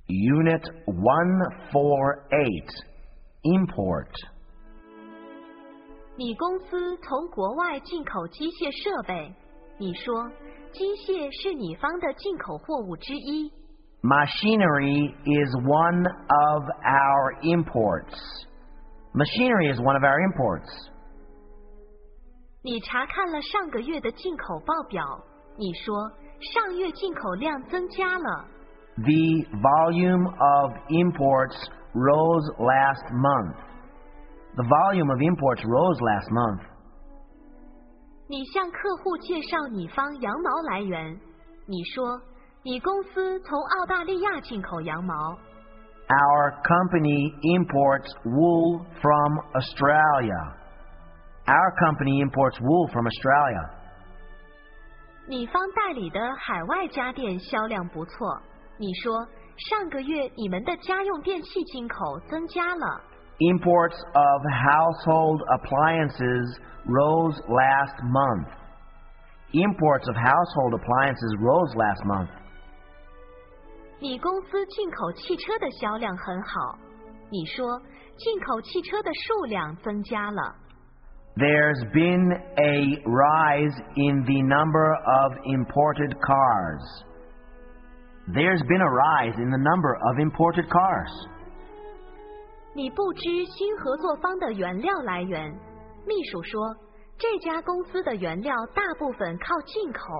Unit 148 Import 你公司从国外进口机械设备，你说机械是你方的进口货物之一。 Machinery is one of our imports. Machinery is one of our imports. 你查看了上个月的进口报表，你说上月进口量增加了。 The volume of imports rose last month. The volume of imports rose last month. 你向客户介绍你方羊毛来源，你说你公司从澳大利亚进口羊毛。 Our company imports wool from Australia. Our company imports wool from Australia. 你方代理的海外家电销量不错，你说上个月你们的家用电器进口增加了。 Imports of household appliances rose last month. Imports of household appliances rose last month. 你公司进口汽车的销量很好，你说进口汽车的数量增加了。 There's been a rise in the number of imported cars. There's been a rise in the number of imported cars. 你不知新合作方的原料来源，秘书说这家公司的原料大部分靠进口。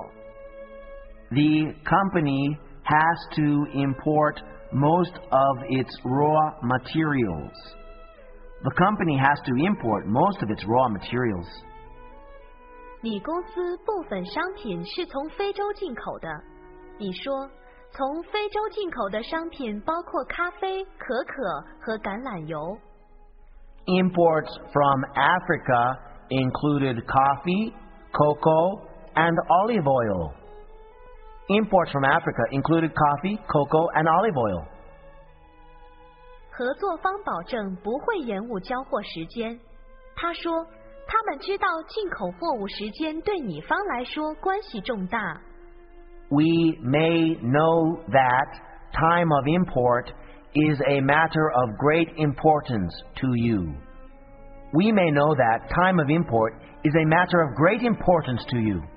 The company has to import most of its raw materials. The company has to import most of its raw materials. 你公司部分商品是从非洲进口的，你说从非洲进口的商品包括咖啡、可可和橄榄油。 Imports from Africa included coffee, cocoa, and olive oil. Imports from Africa included coffee, cocoa, and olive oil. 合作方保证不会延误交货时间。他说，他们知道进口货物时间对你方来说关系重大。 We may know that time of import is a matter of great importance to you. We may know that time of import is a matter of great importance to you.